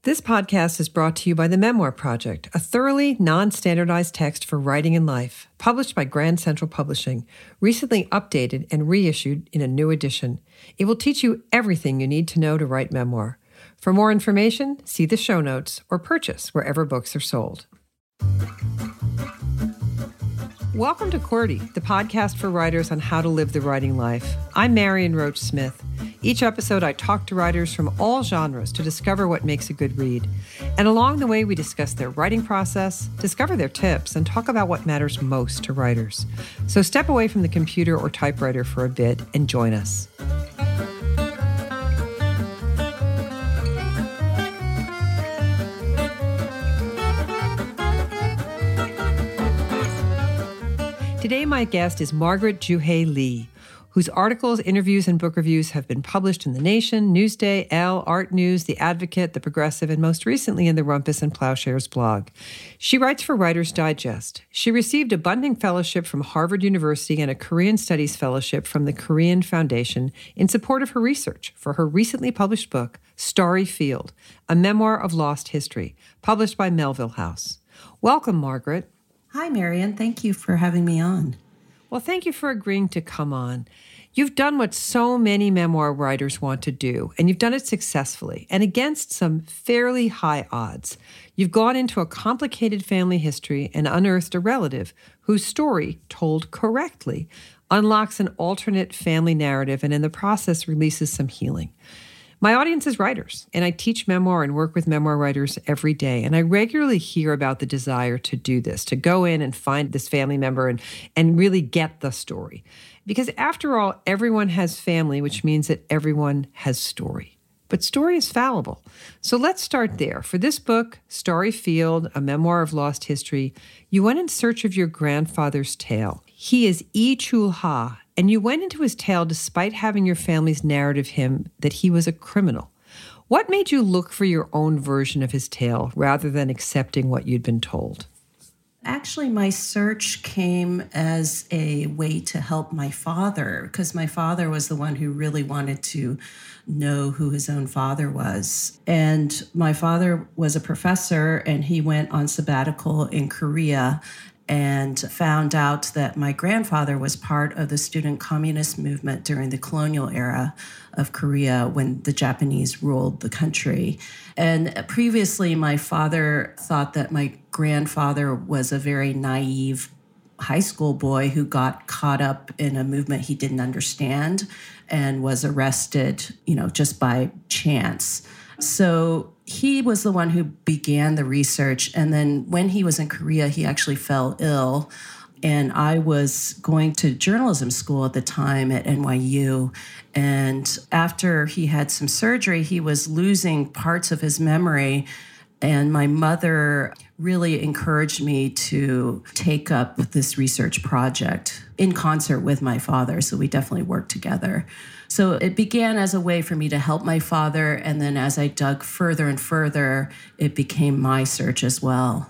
This podcast is brought to you by the Memoir Project, a thoroughly non-standardized text for writing and life, published by Grand Central Publishing, recently updated and reissued in a new edition. It will teach you everything you need to know to write memoir. For more information, see the show notes or purchase wherever books are sold. Welcome to QWERTY, the podcast for writers on how to live the writing life. I'm Marion Roach Smith. Each episode, I talk to writers from all genres to discover what makes a good read. And along the way, we discuss their writing process, discover their tips, and talk about what matters most to writers. So step away from the computer or typewriter for a bit and join us. Today, my guest is Margaret Juhé Lee, whose articles, interviews, and book reviews have been published in The Nation, Newsday, Elle, Art News, The Advocate, The Progressive, and most recently in the Rumpus and Plowshares blog. She writes for Writer's Digest. She received a Bunting Fellowship from Harvard University and a Korean Studies Fellowship from the Korean Foundation in support of her research for her recently published book, Starry Field, a memoir of lost history, published by Melville House. Welcome, Margaret. Hi, Marion. Thank you for having me on. Well, thank you for agreeing to come on. You've done what so many memoir writers want to do, and you've done it successfully and against some fairly high odds. You've gone into a complicated family history and unearthed a relative whose story, told correctly, unlocks an alternate family narrative and in the process releases some healing. My audience is writers, and I teach memoir and work with memoir writers every day. And I regularly hear about the desire to do this, to go in and find this family member and really get the story. Because after all, everyone has family, which means that everyone has story. But story is fallible. So let's start there. For this book, Starry Field, a memoir of lost history, you went in search of your grandfather's tale. He is Lee Chul-ha, and you went into his tale despite having your family's narrative him that he was a criminal. What made you look for your own version of his tale rather than accepting what you'd been told? Actually, my search came as a way to help my father, because my father was the one who really wanted to know who his own father was. And my father was a professor, and he went on sabbatical in Korea and found out that my grandfather was part of the student communist movement during the colonial era of Korea when the Japanese ruled the country. And previously, my father thought that my grandfather was a very naive high school boy who got caught up in a movement he didn't understand and was arrested, just by chance. So he was the one who began the research. And then when he was in Korea, he actually fell ill. And I was going to journalism school at the time at NYU. And after he had some surgery, he was losing parts of his memory. And my mother really encouraged me to take up this research project in concert with my father. So we definitely worked together. So it began as a way for me to help my father. And then as I dug further and further, it became my search as well.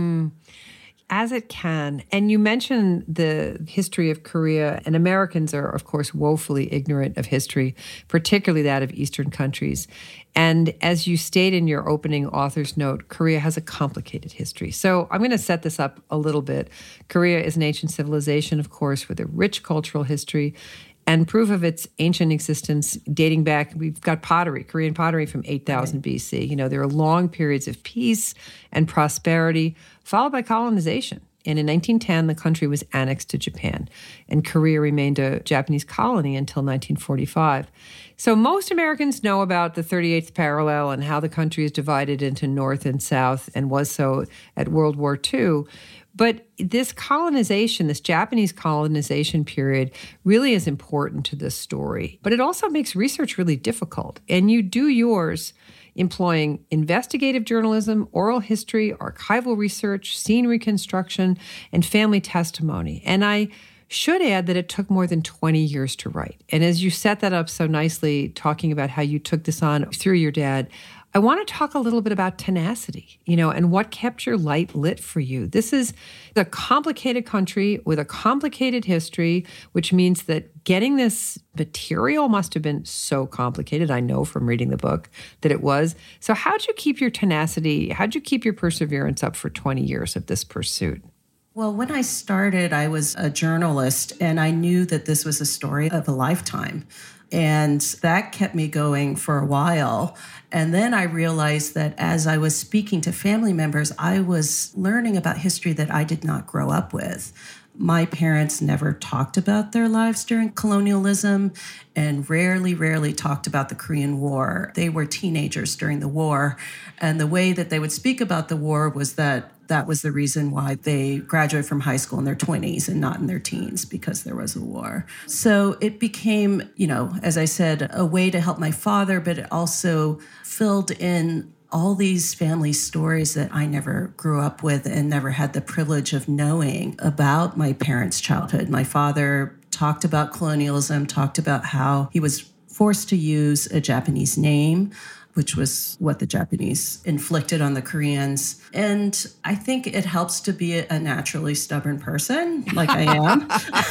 As it can. And you mentioned the history of Korea, and Americans are, of course, woefully ignorant of history, particularly that of Eastern countries. And as you state in your opening author's note, Korea has a complicated history. So I'm going to set this up a little bit. Korea is an ancient civilization, of course, with a rich cultural history. And proof of its ancient existence dating back, we've got pottery, Korean pottery from 8,000 BC. There are long periods of peace and prosperity, followed by colonization. And in 1910, the country was annexed to Japan, and Korea remained a Japanese colony until 1945. So most Americans know about the 38th parallel and how the country is divided into North and South, and was so at World War II. But this colonization, this Japanese colonization period, really is important to this story. But it also makes research really difficult. And you do yours employing investigative journalism, oral history, archival research, scene reconstruction, and family testimony. And I should add that it took more than 20 years to write. And as you set that up so nicely, talking about how you took this on through your dad, I want to talk a little bit about tenacity, and what kept your light lit for you. This is a complicated country with a complicated history, which means that getting this material must have been so complicated. I know from reading the book that it was. So how'd you keep your tenacity? How'd you keep your perseverance up for 20 years of this pursuit? Well, when I started, I was a journalist, and I knew that this was a story of a lifetime. And that kept me going for a while. And then I realized that as I was speaking to family members, I was learning about history that I did not grow up with. My parents never talked about their lives during colonialism and rarely talked about the Korean War. They were teenagers during the war. And the way that they would speak about the war was that was the reason why they graduated from high school in their 20s and not in their teens, because there was a war. So it became, as I said, a way to help my father, but it also filled in all these family stories that I never grew up with and never had the privilege of knowing about my parents' childhood. My father talked about colonialism, talked about how he was forced to use a Japanese name, which was what the Japanese inflicted on the Koreans. And I think it helps to be a naturally stubborn person, like I am.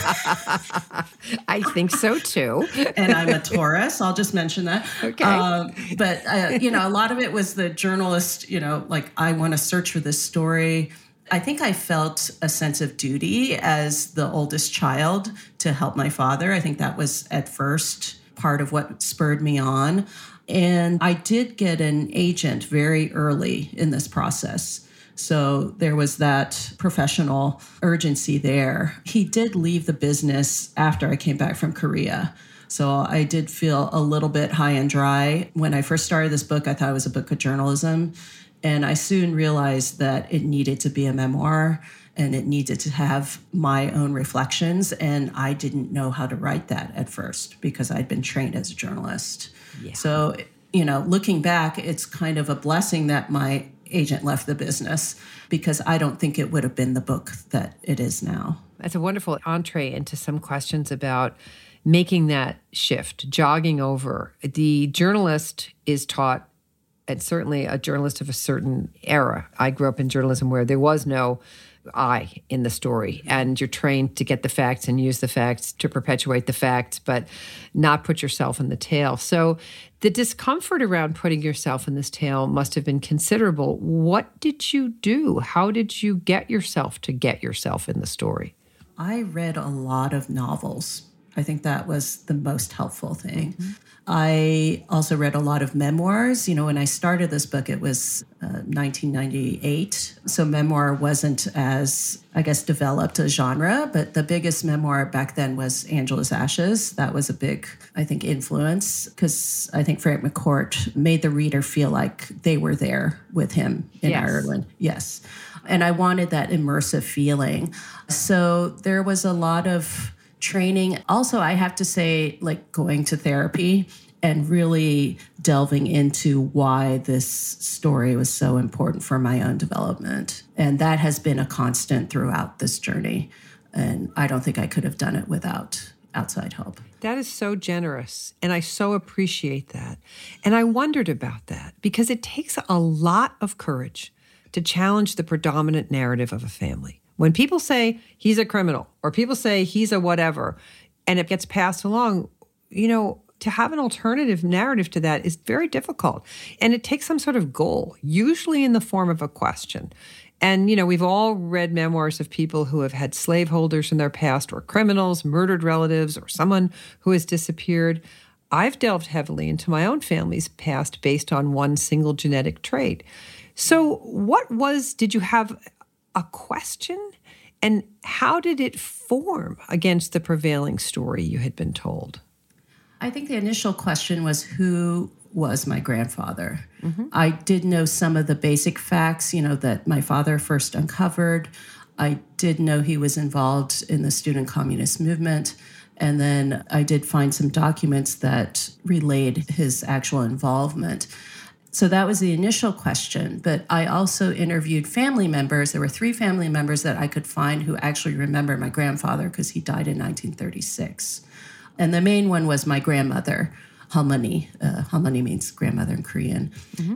I think so, too. And I'm a Taurus. I'll just mention that. Okay. But a lot of it was the journalist, like, I want to search for this story. I think I felt a sense of duty as the oldest child to help my father. I think that was at first part of what spurred me on. And I did get an agent very early in this process. So there was that professional urgency there. He did leave the business after I came back from Korea. So I did feel a little bit high and dry. When I first started this book, I thought it was a book of journalism. And I soon realized that it needed to be a memoir and it needed to have my own reflections. And I didn't know how to write that at first because I'd been trained as a journalist. Yeah. So, looking back, it's kind of a blessing that my agent left the business because I don't think it would have been the book that it is now. That's a wonderful entree into some questions about making that shift, jogging over. The journalist is taught, and certainly a journalist of a certain era. I grew up in journalism where there was no I in the story, and you're trained to get the facts and use the facts to perpetuate the facts, but not put yourself in the tale. So the discomfort around putting yourself in this tale must have been considerable. What did you do? How did you get yourself in the story? I read a lot of novels. I think that was the most helpful thing. Mm-hmm. I also read a lot of memoirs. When I started this book, it was 1998. So memoir wasn't as, developed a genre. But the biggest memoir back then was Angela's Ashes. That was a big, influence because I think Frank McCourt made the reader feel like they were there with him in Ireland. Yes. And I wanted that immersive feeling. So there was a lot of training. Also, I have to say, going to therapy and really delving into why this story was so important for my own development. And that has been a constant throughout this journey. And I don't think I could have done it without outside help. That is so generous. And I so appreciate that. And I wondered about that because it takes a lot of courage to challenge the predominant narrative of a family. When people say he's a criminal or people say he's a whatever, and it gets passed along, to have an alternative narrative to that is very difficult. And it takes some sort of goal, usually in the form of a question. And, we've all read memoirs of people who have had slaveholders in their past or criminals, murdered relatives, or someone who has disappeared. I've delved heavily into my own family's past based on one single genetic trait. So did you have a question? And how did it form against the prevailing story you had been told? I think the initial question was, who was my grandfather? Mm-hmm. I did know some of the basic facts, that my father first uncovered. I did know he was involved in the student communist movement. And then I did find some documents that relayed his actual involvement. So that was the initial question. But I also interviewed family members. There were 3 family members that I could find who actually remember my grandfather because he died in 1936. And the main one was my grandmother. Halmoni. Halmoni means grandmother in Korean.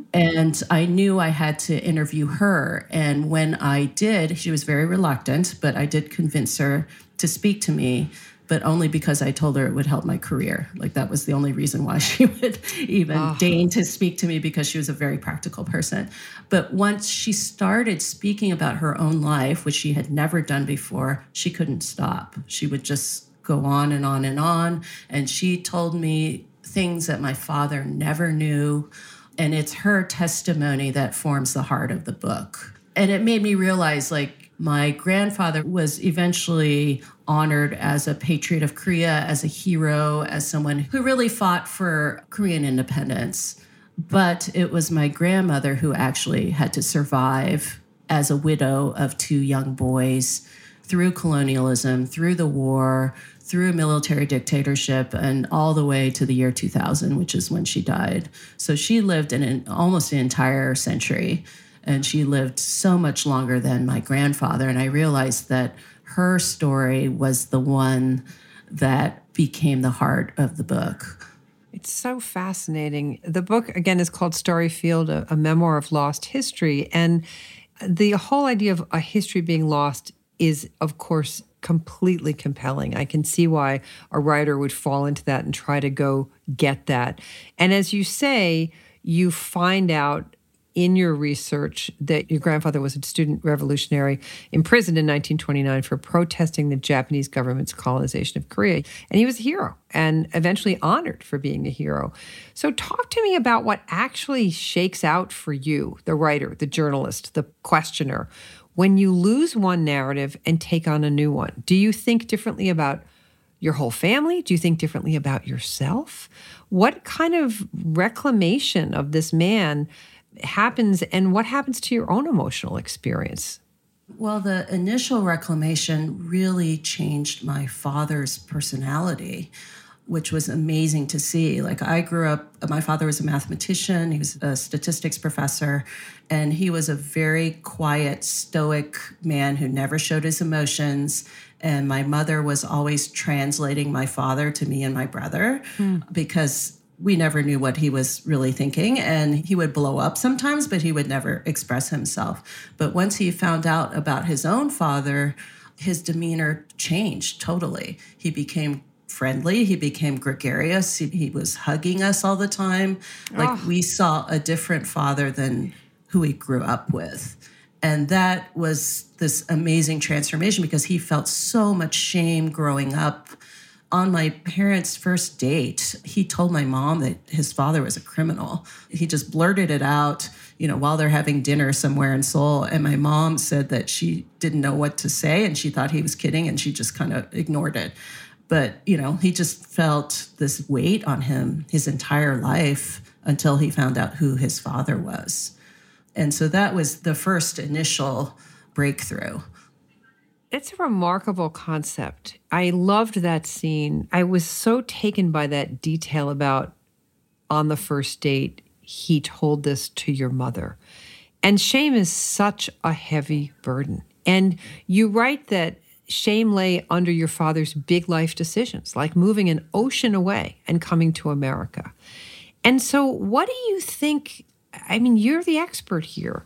And I knew I had to interview her. And when I did, she was very reluctant, but I did convince her to speak to me, but only because I told her it would help my career. Like, that was the only reason why she would even deign to speak to me, because she was a very practical person. But once she started speaking about her own life, which she had never done before, she couldn't stop. She would just go on and on and on. And she told me things that my father never knew. And it's her testimony that forms the heart of the book. And it made me realize, like, my grandfather was eventually honored as a patriot of Korea, as a hero, as someone who really fought for Korean independence. But it was my grandmother who actually had to survive as a widow of 2 young boys through colonialism, through the war, through military dictatorship, and all the way to the year 2000, which is when she died. So she lived in almost an entire century. And she lived so much longer than my grandfather. And I realized that her story was the one that became the heart of the book. It's so fascinating. The book, again, is called Starry Field, a memoir of lost history. And the whole idea of a history being lost is, of course, completely compelling. I can see why a writer would fall into that and try to go get that. And as you say, you find out in your research that your grandfather was a student revolutionary imprisoned in 1929 for protesting the Japanese government's colonization of Korea. And he was a hero and eventually honored for being a hero. So talk to me about what actually shakes out for you, the writer, the journalist, the questioner, when you lose one narrative and take on a new one. Do you think differently about your whole family? Do you think differently about yourself? What kind of reclamation of this man happens, and what happens to your own emotional experience? Well, the initial reclamation really changed my father's personality, which was amazing to see. Like, I grew up, my father was a mathematician, he was a statistics professor, and he was a very quiet, stoic man who never showed his emotions. And my mother was always translating my father to me and my brother because we never knew what he was really thinking. And he would blow up sometimes, but he would never express himself. But once he found out about his own father, his demeanor changed totally. He became friendly. He became gregarious. He was hugging us all the time. Like, we saw a different father than who he grew up with. And that was this amazing transformation because he felt so much shame growing up. On my parents' first date, he told my mom that his father was a criminal. He just blurted it out, while they're having dinner somewhere in Seoul. And my mom said that she didn't know what to say and she thought he was kidding and she just kind of ignored it. But, he just felt this weight on him his entire life until he found out who his father was. And so that was the first initial breakthrough. It's a remarkable concept. I loved that scene. I was so taken by that detail about on the first date, he told this to your mother. And shame is such a heavy burden. And you write that shame lay under your father's big life decisions, like moving an ocean away and coming to America. And so what do you think? I mean, you're the expert here.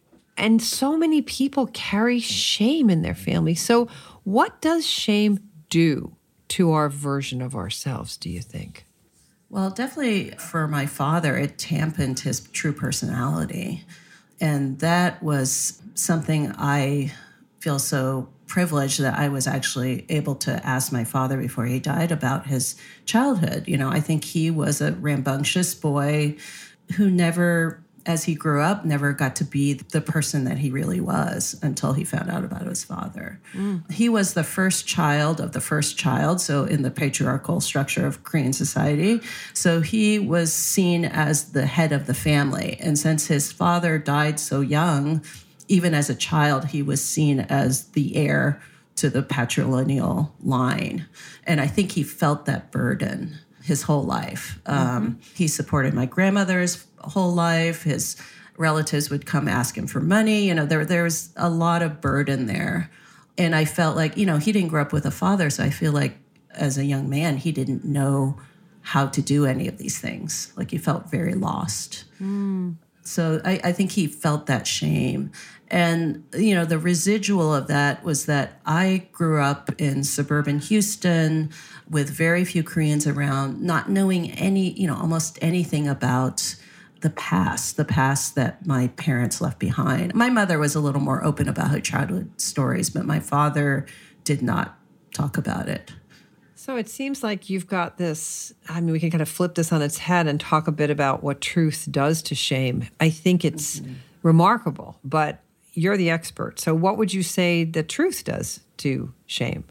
And so many people carry shame in their family. So what does shame do to our version of ourselves, do you think? Well, definitely for my father, it dampened his true personality. And that was something I feel so privileged that I was actually able to ask my father before he died about his childhood. I think he was a rambunctious boy who never, as he grew up, never got to be the person that he really was until he found out about his father. He was the first child of the first child, so in the patriarchal structure of Korean society. So he was seen as the head of the family. And since his father died so young, even as a child, he was seen as the heir to the patrilineal line. And I think he felt that burden his whole life. He supported my grandmother's whole life. His relatives would come ask him for money. There was a lot of burden there. And I felt like, he didn't grow up with a father. So I feel like as a young man, he didn't know how to do any of these things. Like he felt very lost. So I think he felt that shame. And, the residual of that was that I grew up in suburban Houston with very few Koreans around, not knowing almost anything about the past that my parents left behind. My mother was a little more open about her childhood stories, but my father did not talk about it. So it seems like you've got this, we can kind of flip this on its head and talk a bit about what truth does to shame. I think it's remarkable, but you're the expert. So what would you say the truth does to shame?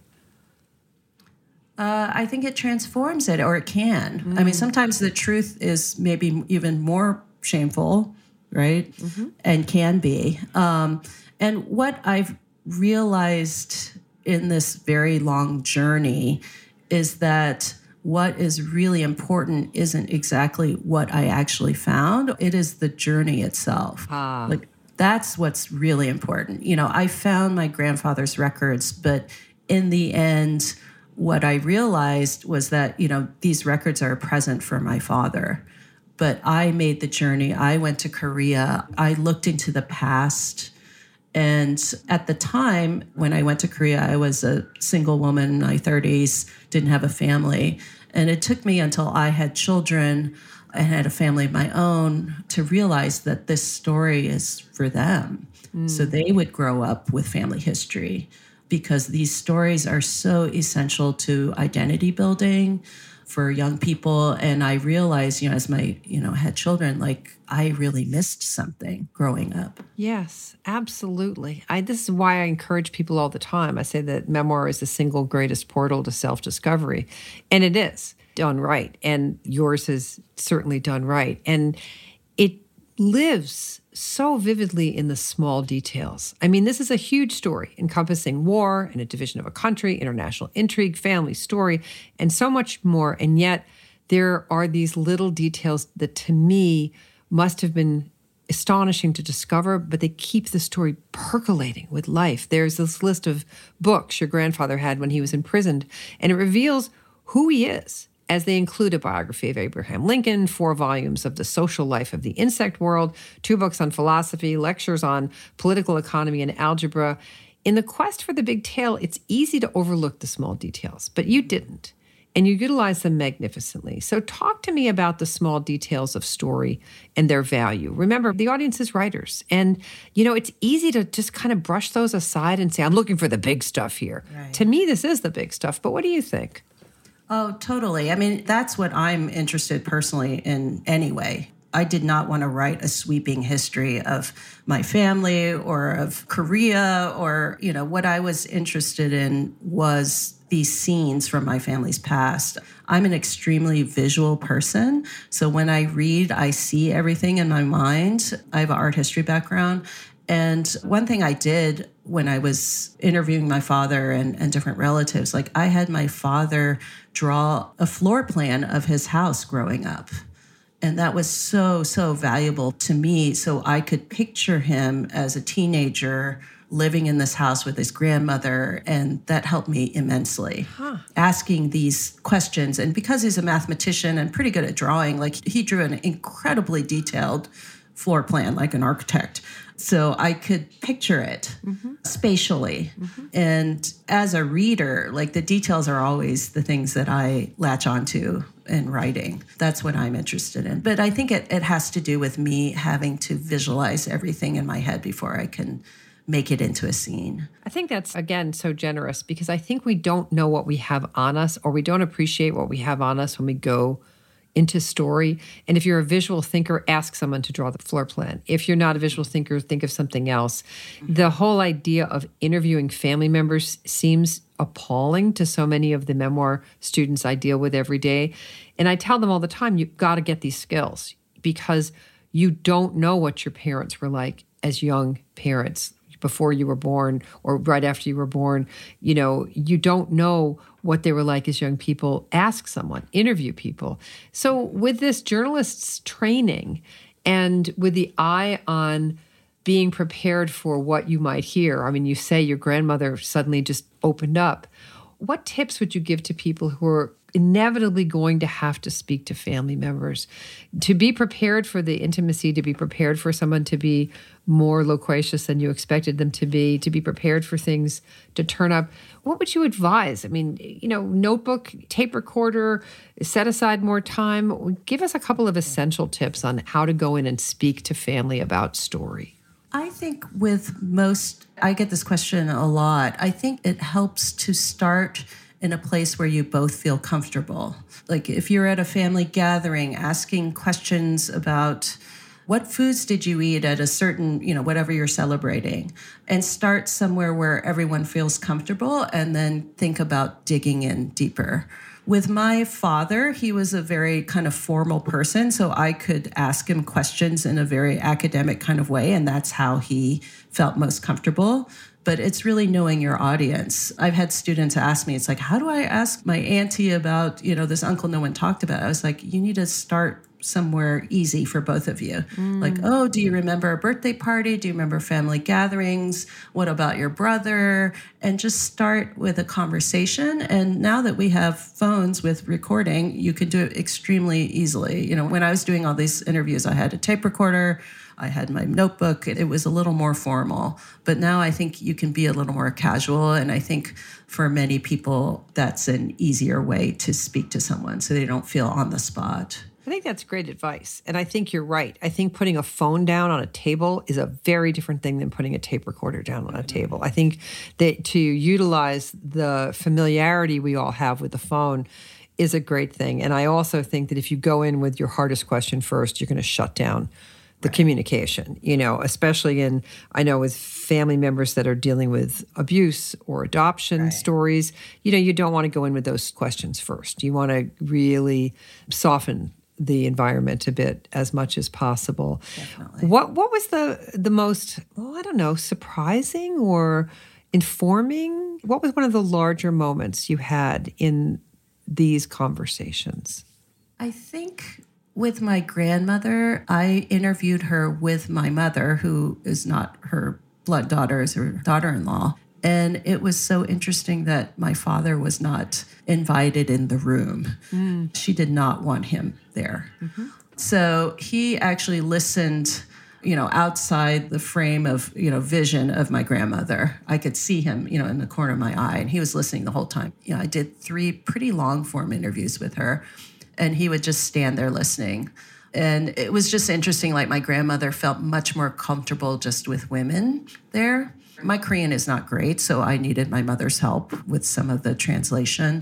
I think it transforms it, or it can. Sometimes the truth is maybe even more shameful, right? And can be. And what I've realized in this very long journey is that what is really important isn't exactly what I actually found. It is the journey itself. Like that's what's really important. I found my grandfather's records, but in the end, what I realized was that, these records are a present for my father. But I made the journey. I went to Korea. I looked into the past. And at the time when I went to Korea, I was a single woman in my 30s, didn't have a family. And it took me until I had children and had a family of my own to realize that this story is for them. So they would grow up with family history, because these stories are so essential to identity building for young people. And I realized, as my, had children, like I really missed something growing up. Yes, absolutely. This is why I encourage people all the time. I say that memoir is the single greatest portal to self-discovery. And it is done right. And yours is certainly done right. And it lives so vividly in the small details. This is a huge story encompassing war and a division of a country, international intrigue, family story, and so much more. And yet there are these little details that to me must have been astonishing to discover, but they keep the story percolating with life. There's this list of books your grandfather had when he was imprisoned, and it reveals who he is, as they include a biography of Abraham Lincoln, 4 volumes of the social life of the insect world, 2 books on philosophy, lectures on political economy and algebra. In the quest for the big tale, it's easy to overlook the small details, but you didn't, and you utilized them magnificently. So talk to me about the small details of story and their value. Remember, the audience is writers, and, it's easy to just kind of brush those aside and say, I'm looking for the big stuff here. Right. To me, this is the big stuff, but what do you think? Oh, totally. That's what I'm interested personally in anyway. I did not want to write a sweeping history of my family or of Korea or, what I was interested in was these scenes from my family's past. I'm an extremely visual person. So when I read, I see everything in my mind. I have an art history background. And one thing I did when I was interviewing my father and different relatives, like I had my father draw a floor plan of his house growing up. And that was so, so valuable to me. So I could picture him as a teenager living in this house with his grandmother. And that helped me immensely. Asking these questions. And because he's a mathematician and pretty good at drawing, like he drew an incredibly detailed floor plan like an architect. So I could picture it spatially. And as a reader, like the details are always the things that I latch onto in writing. That's what I'm interested in. But I think it has to do with me having to visualize everything in my head before I can make it into a scene. I think that's, again, so generous because I think we don't know what we have on us, or we don't appreciate what we have on us when we go into story. And if you're a visual thinker, ask someone to draw the floor plan. If you're not a visual thinker, think of something else. The whole idea of interviewing family members seems appalling to so many of the memoir students I deal with every day. And I tell them all the time, you've got to get these skills because you don't know what your parents were like as young parents before you were born or right after you were born. You don't know what they were like as young people. Ask someone, interview people. So with this journalist's training and with the eye on being prepared for what you might hear, you say your grandmother suddenly just opened up. What tips would you give to people who are inevitably going to have to speak to family members. To be prepared for the intimacy, to be prepared for someone to be more loquacious than you expected them to be prepared for things to turn up. What would you advise? I mean, notebook, tape recorder, set aside more time. Give us a couple of essential tips on how to go in and speak to family about story. I think I get this question a lot. I think it helps to start in a place where you both feel comfortable. Like if you're at a family gathering, asking questions about what foods did you eat at a certain, whatever you're celebrating, and start somewhere where everyone feels comfortable and then think about digging in deeper. With my father, he was a very kind of formal person, so I could ask him questions in a very academic kind of way, and that's how he felt most comfortable. But it's really knowing your audience. I've had students ask me, it's like, how do I ask my auntie about, this uncle no one talked about? I was like, you need to start somewhere easy for both of you. Like, oh, do you remember a birthday party? Do you remember family gatherings? What about your brother? And just start with a conversation. And now that we have phones with recording, you can do it extremely easily. When I was doing all these interviews, I had a tape recorder, I had my notebook. It was a little more formal. But now I think you can be a little more casual. And I think for many people, that's an easier way to speak to someone so they don't feel on the spot. I think that's great advice. And I think you're right. I think putting a phone down on a table is a very different thing than putting a tape recorder down on a table. I think that to utilize the familiarity we all have with the phone is a great thing. And I also think that if you go in with your hardest question first, you're going to shut down the communication, especially I know with family members that are dealing with abuse or adoption stories, you don't want to go in with those questions first. You want to really soften the environment a bit as much as possible. Definitely. What was the most, surprising or informing? What was one of the larger moments you had in these conversations? I think with my grandmother, I interviewed her with my mother, who is not her blood daughter, is her daughter-in-law. And it was so interesting that my father was not invited in the room. She did not want him there. So he actually listened, outside the frame of, vision of my grandmother. I could see him, in the corner of my eye, and he was listening the whole time. I did 3 pretty long form interviews with her, and he would just stand there listening. And it was just interesting, like my grandmother felt much more comfortable just with women there. My Korean is not great, so I needed my mother's help with some of the translation.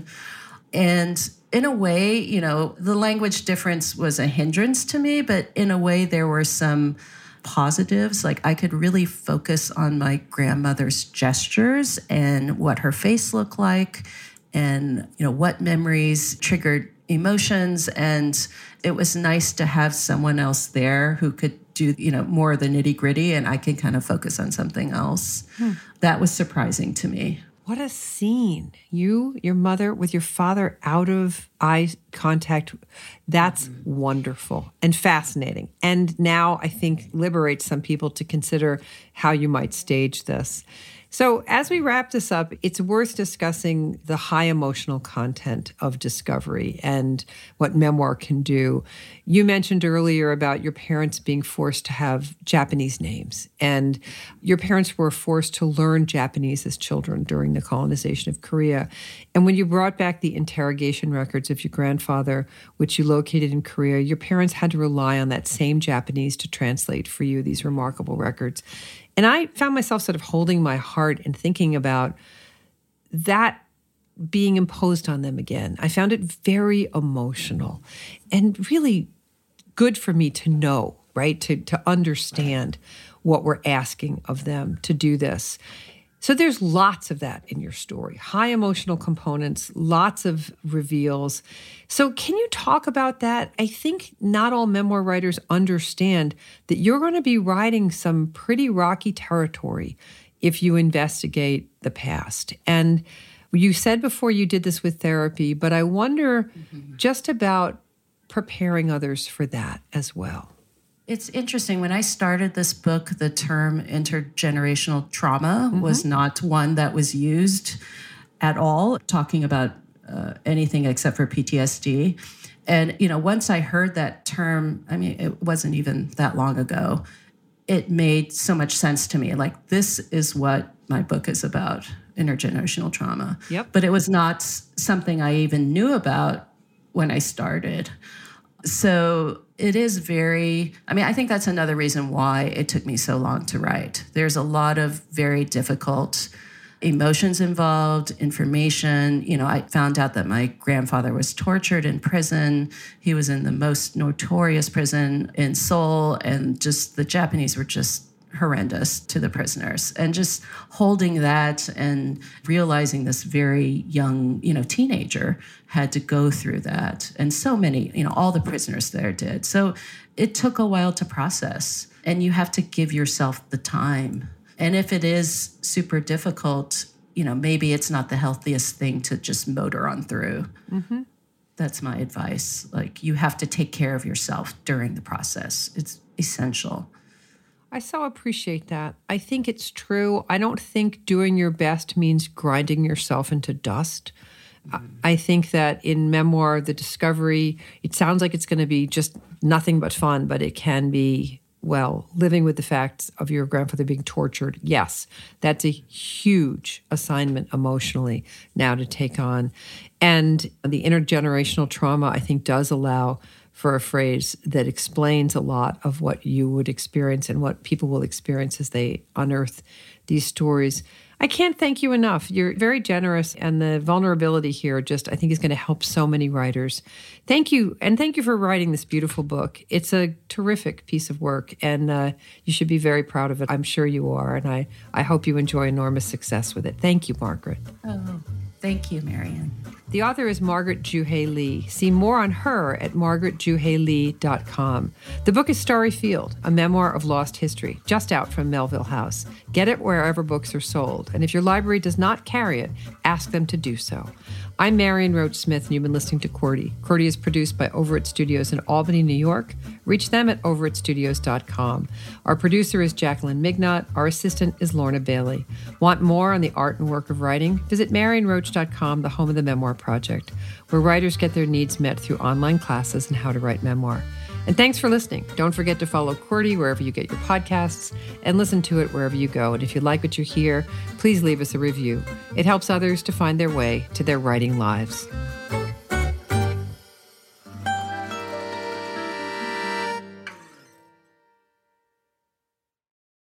And in a way, the language difference was a hindrance to me, but in a way there were some positives. Like I could really focus on my grandmother's gestures and what her face looked like and, what memories triggered emotions. And it was nice to have someone else there who could do, more of the nitty gritty, and I can kind of focus on something else. That was surprising to me. What a scene. Your mother with your father out of eye contact. That's wonderful and fascinating. And now I think liberates some people to consider how you might stage this. So as we wrap this up, it's worth discussing the high emotional content of discovery and what memoir can do. You mentioned earlier about your parents being forced to have Japanese names, and your parents were forced to learn Japanese as children during the colonization of Korea. And when you brought back the interrogation records of your grandfather, which you located in Korea, your parents had to rely on that same Japanese to translate for you these remarkable records. And I found myself sort of holding my heart and thinking about that being imposed on them again. I found it very emotional and really good for me to know, right? To understand what we're asking of them to do this. So there's lots of that in your story, high emotional components, lots of reveals. So can you talk about that? I think not all memoir writers understand that you're going to be riding some pretty rocky territory if you investigate the past. And you said before you did this with therapy, but I wonder just about preparing others for that as well. It's interesting. When I started this book, the term intergenerational trauma was not one that was used at all, talking about anything except for PTSD. And, once I heard that term, I mean, it wasn't even that long ago, it made so much sense to me. Like, this is what my book is about, intergenerational trauma. Yep. But it was not something I even knew about when I started. So it is I think that's another reason why it took me so long to write. There's a lot of very difficult emotions involved, information. I found out that my grandfather was tortured in prison. He was in the most notorious prison in Seoul, and just the Japanese were just horrendous to the prisoners. And just holding that and realizing this very young, teenager had to go through that. And so many, all the prisoners there did. So it took a while to process, and you have to give yourself the time. And if it is super difficult, maybe it's not the healthiest thing to just motor on through. Mm-hmm. That's my advice. Like, you have to take care of yourself during the process. It's essential. I so appreciate that. I think it's true. I don't think doing your best means grinding yourself into dust. I think that in memoir, the discovery, it sounds like it's going to be just nothing but fun, but it can be, living with the facts of your grandfather being tortured. Yes, that's a huge assignment emotionally now to take on. And the intergenerational trauma, I think, does allow for a phrase that explains a lot of what you would experience and what people will experience as they unearth these stories. I can't thank you enough. You're very generous, and the vulnerability here I think is going to help so many writers. Thank you, and thank you for writing this beautiful book. It's a terrific piece of work, and you should be very proud of it. I'm sure you are, and I hope you enjoy enormous success with it. Thank you, Margaret. Oh, thank you, Marian. The author is Margaret Juhé Lee. See more on her at margaretjuhelee.com. The book is Starry Field, a memoir of lost history, just out from Melville House. Get it wherever books are sold. And if your library does not carry it, ask them to do so. I'm Marian Roach Smith, and you've been listening to Cordy. Cordy is produced by Overit Studios in Albany, New York. Reach them at overitstudios.com. Our producer is Jacqueline Mignot. Our assistant is Lorna Bailey. Want more on the art and work of writing? Visit marianroach.com, the home of the Memoir Project, where writers get their needs met through online classes and how to write memoir. And thanks for listening. Don't forget to follow Cordy wherever you get your podcasts and listen to it wherever you go. And if you like what you hear, please leave us a review. It helps others to find their way to their writing lives.